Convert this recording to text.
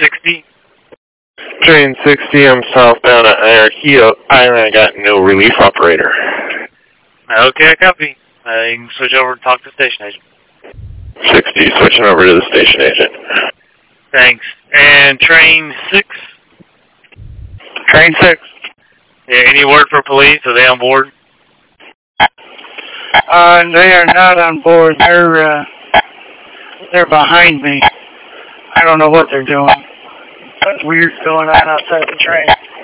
60? Train 60, I'm southbound at Anarchy Island. I got no relief operator. Okay, I copy. You can switch over and talk to the station agent. 60, switching over to the station agent. Thanks. And train 6? Train 6. Yeah, any word for police? Are they on board? They are not on board. They're behind me. I don't know what they're doing. Something weird going on outside the train.